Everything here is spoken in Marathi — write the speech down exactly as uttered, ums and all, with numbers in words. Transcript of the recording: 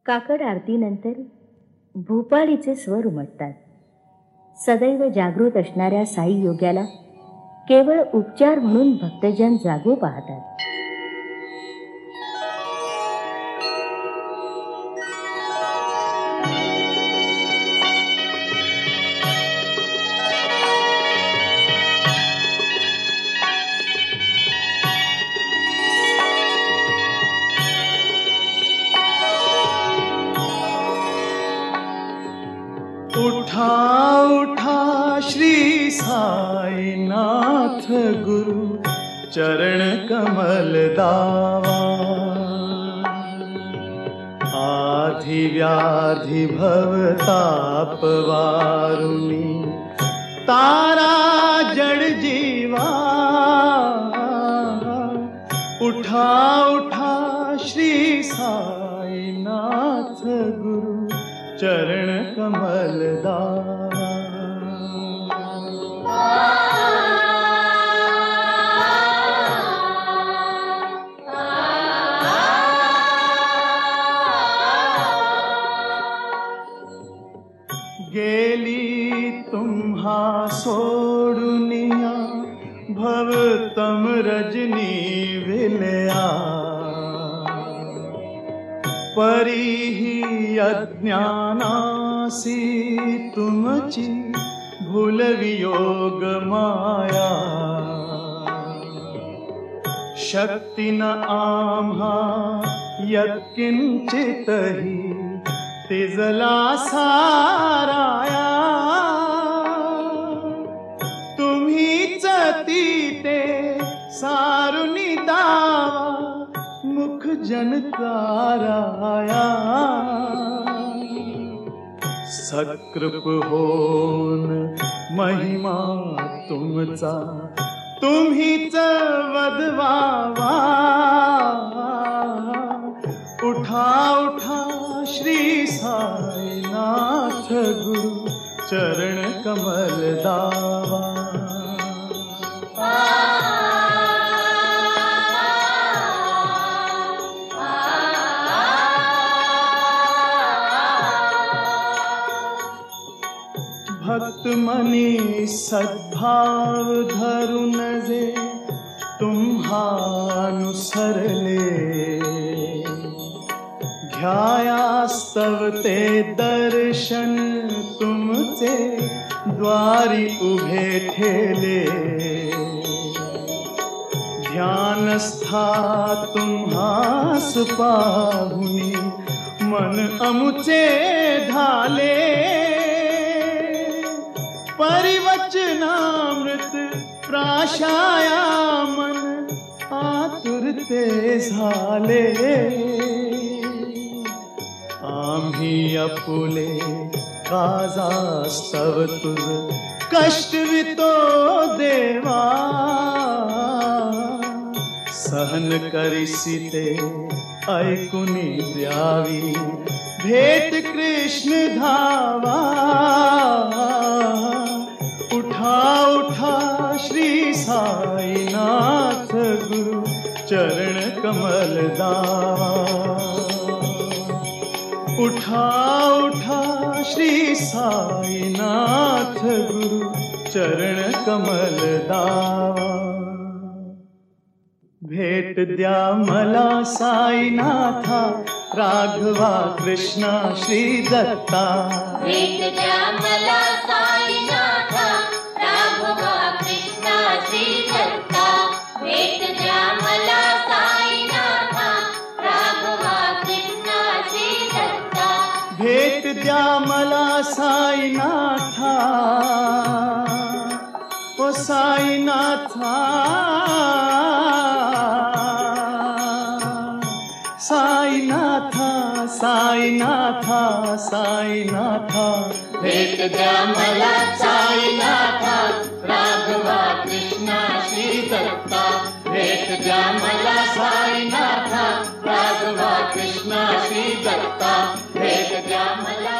काकड आरतीनंतर भूपाळीचे स्वर उमटतात. सदैव जागृत असणाऱ्या साई योग्याला केवळ उपचार म्हणून भक्तजन जागू पाहतात. उठा उठा श्री साईनाथ गुरु चरण कमल दावा. आधि व्याधि भवताप वारुणी तारा जड़ जीवा. उठा उठा श्री साईनाथ गुरु चरण कमल दावा. गेली तुम्हा सोडुनिया भवतम रजनी विलया. परीही अज्ञानासी तुमची भूलवियोग माया. शक्ती न आम्हा यत्किंचितही तिजला साराया. तुम्हीच तीते सारुनी दावा मुख जनकाराया. सकृप होन महिमा तुमचा तुम्हीच वदवावा. उठा उठा श्री साईनाथ गुरु चरण कमल दावा. भक्त मनी सद्भाव धरुन जे तुम्हानुसरले. ध्यायास्तव ते दर्शन तुमचे द्वारी उभे ठेले. ध्यानस्था तुम्हास पाहुनी मन अमुचे धाले. परिवचनामृत प्राशाया मन आतुरते झाले. आम्ही अपुले काजास्तव तुझ कष्टवितो देवा. सहन करिसिते ऐकुनी द्यावी भेट कृष्ण धावा. उठा उठा श्री साईनाथ गुरु चरण कमल दावा. उठा उठा श्री साईनाथ गुरु चरण कमल दावा. भेट द्या मला साईनाथा राघवा कृष्णा श्री दत्ता. भेट द्या मला साईनाथा राघवा कृष्णा श्री दत्ता. भेट द्या मला साईनाथा राघवा कृष्णा श्री दत्ता. भेट द्या मला साईनाथा ओ साईनाथा. साईनाथा साईनाथा साईनाथा. भेट द्या मला साईनाथा राघवा कृष्णा श्री दत्ता. भेट द्या मला साईनाथा राघवा कृष्णा श्री दत्ता. भेट द्या मला